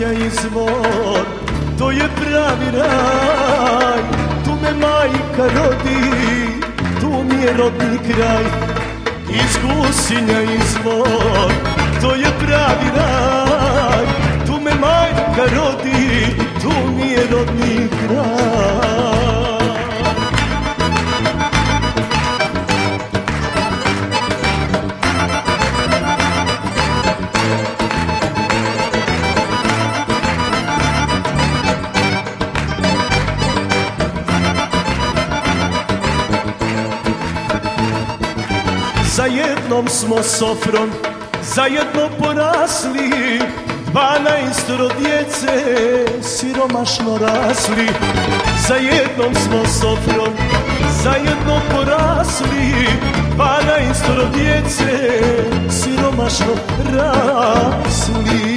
gusinja izvor, to je pravi raj. Tu me majka rodi, tu mi je rodni kraj. Iz gusinja izvor, to je pravi raj. Tu me majka rodi, tu mi je rodni kraj. Za jednom smo sofrom, zajedno porasli, 12 djece siromašno rasli. Za jednom smo sofrom, zajedno porasli, 12 djece siromašno rasli.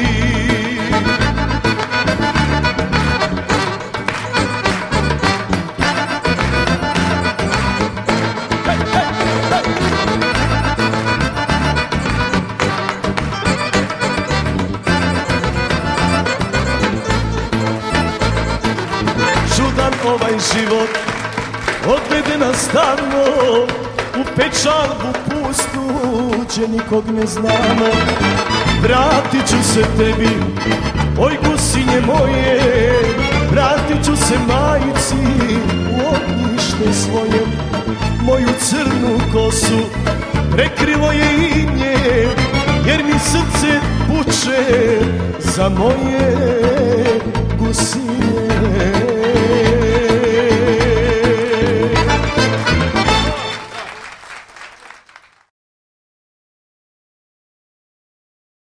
Čudan ovaj život odvede nas davno u pečalbu pustu gdje nikog ne znamo. Vratit ću se tebi, oj gusinje moje, vratit ću se majici u ognjište svoje. Moju crnu kosu prekrilo je inje, jer mi srce puče za moje gusinje.